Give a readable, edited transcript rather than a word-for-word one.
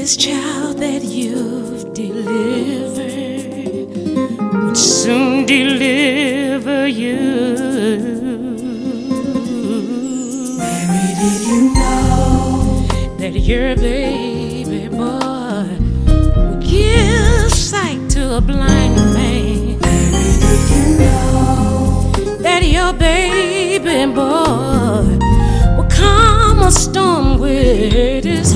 this child that you've delivered would soon deliver you. Mary, did you know that your baby boy would give sight to a blind man? Mary, did you know that your baby boy will calm a storm with his